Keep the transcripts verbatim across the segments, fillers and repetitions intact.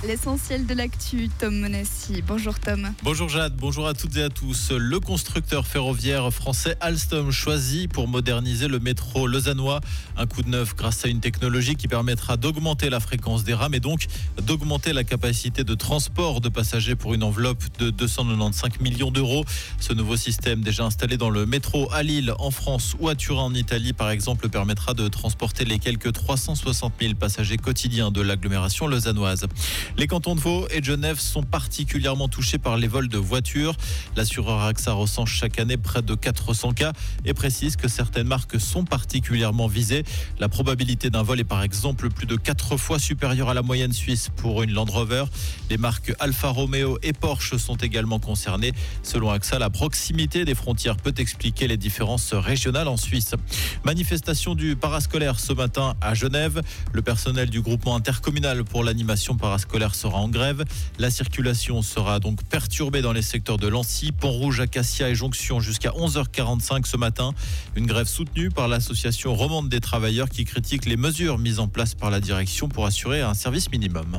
L'essentiel de l'actu, Tom Monassi. Bonjour Tom. Bonjour Jade, bonjour à toutes et à tous. Le constructeur ferroviaire français Alstom choisit pour moderniser le métro lausannois. Un coup de neuf grâce à une technologie qui permettra d'augmenter la fréquence des rames et donc d'augmenter la capacité de transport de passagers pour une enveloppe de deux cent quatre-vingt-quinze millions d'euros. Ce nouveau système, déjà installé dans le métro à Lille en France ou à Turin en Italie par exemple, permettra de transporter les quelques trois cent soixante mille passagers quotidiens de l'agglomération lausannoise. Les cantons de Vaud et de Genève sont particulièrement touchés par les vols de voitures. L'assureur AXA recense chaque année près de quatre cents cas et précise que certaines marques sont particulièrement visées. La probabilité d'un vol est par exemple plus de quatre fois supérieure à la moyenne suisse pour une Land Rover. Les marques Alfa Romeo et Porsche sont également concernées. Selon AXA, la proximité des frontières peut expliquer les différences régionales en Suisse. Manifestation du parascolaire ce matin à Genève. Le personnel du groupement intercommunal pour l'animation parascolaire sera en grève. La circulation sera donc perturbée dans les secteurs de Lancy, Pont-Rouge, Acacia et Jonction jusqu'à onze heures quarante-cinq ce matin. Une grève soutenue par l'association romande des travailleurs qui critique les mesures mises en place par la direction pour assurer un service minimum.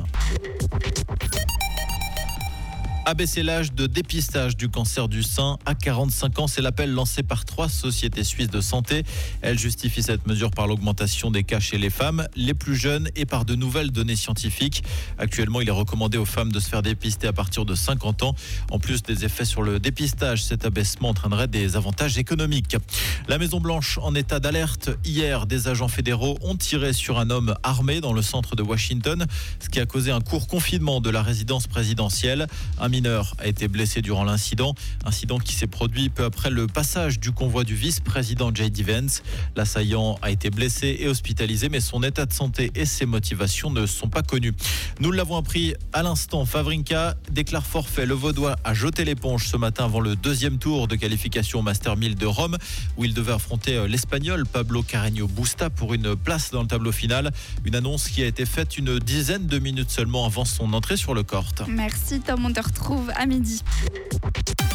Abaisser l'âge de dépistage du cancer du sein à quarante-cinq ans, c'est l'appel lancé par trois sociétés suisses de santé. Elles justifient cette mesure par l'augmentation des cas chez les femmes, les plus jeunes et par de nouvelles données scientifiques. Actuellement, il est recommandé aux femmes de se faire dépister à partir de cinquante ans. En plus des effets sur le dépistage, cet abaissement entraînerait des avantages économiques. La Maison-Blanche en état d'alerte. Hier, des agents fédéraux ont tiré sur un homme armé dans le centre de Washington, ce qui a causé un court confinement de la résidence présidentielle. Un mineur a été blessé durant l'incident, incident qui s'est produit peu après le passage du convoi du vice-président J D Vance. L'assaillant a été blessé et hospitalisé, mais son état de santé et ses motivations ne sont pas connus. Nous l'avons appris à l'instant, Wawrinka déclare forfait. Le Vaudois a jeté l'éponge ce matin avant le deuxième tour de qualification au Master mille de Rome, où il devait affronter l'Espagnol Pablo Carreño Busta pour une place dans le tableau final. Une annonce qui a été faite une dizaine de minutes seulement avant son entrée sur le court. Merci Tom, on te retrouve à midi.